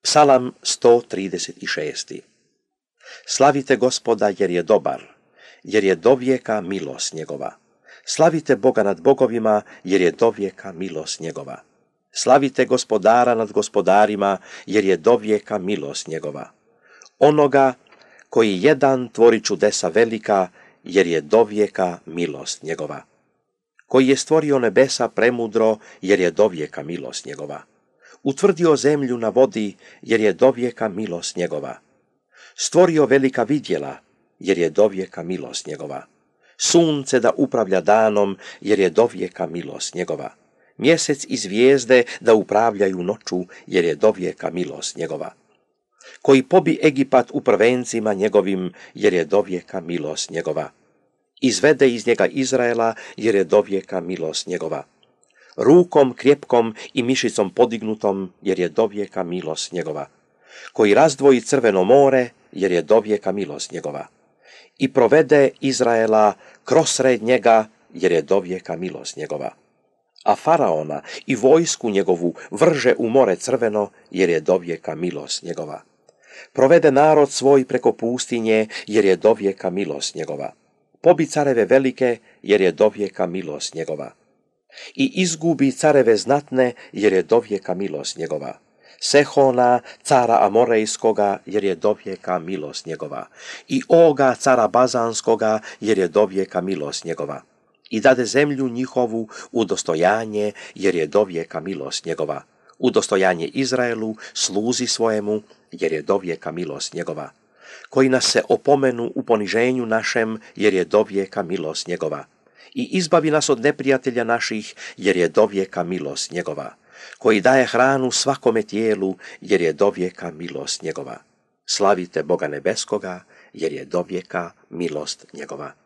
Psalam 136. Slavite Gospoda jer je dobar, jer je dovijeka milost njegova. Slavite Boga nad bogovima, jer je dovijeka milost njegova. Slavite Gospodara nad gospodarima, jer je dovijeka milost njegova. Onoga koji jedan tvori čudesa velika, jer je dovijeka milost njegova. Koji je stvorio nebesa premudro, jer je dovijeka milost njegova. Utvrdio zemlju na vodi, jer je dovijeka milost njegova. Stvorio velika vidjela, jer je dovijeka milost njegova. Sunce da upravlja danom, jer je dovijeka milost njegova. Mjesec i zvijezde da upravljaju noću, jer je dovijeka milost njegova. Koji pobi Egipat u prvencima njegovim, jer je dovijeka milost njegova. Izvede iz njega Izraela, jer je dovijeka milost njegova. Rukom krjepkom i mišicom podignutom, jer je dovijeka milost njegova. Koji razdvoji Crveno more, jer je dovijeka milost njegova. I provede Izraela kroz sred njega, jer je dovijeka milost njegova. A Faraona i vojsku njegovu vrže u more Crveno, jer je dovijeka milost njegova. Provede narod svoj preko pustinje, jer je dovijeka milost njegova. Pobi careve velike, jer je dovijeka milost njegova. I izgubi careve znatne, jer je dovijeka milost njegova. Sehona, cara Amorejskoga, jer je dovijeka milost njegova. I Oga, cara Bazanskoga, jer je dovijeka milost njegova. I dade zemlju njihovu u dostojanje, jer je dovijeka milost njegova. U dostojanje Izraelu, sluzi svojemu, jer je dovijeka milost njegova. Koji nas se opomenu u poniženju našem, jer je dovijeka milost njegova. I izbavi nas od neprijatelja naših, jer je dovijeka milost njegova. Koji daje hranu svakome tijelu, jer je dovijeka milost njegova. Slavite Boga nebeskoga, jer je dovijeka milost njegova.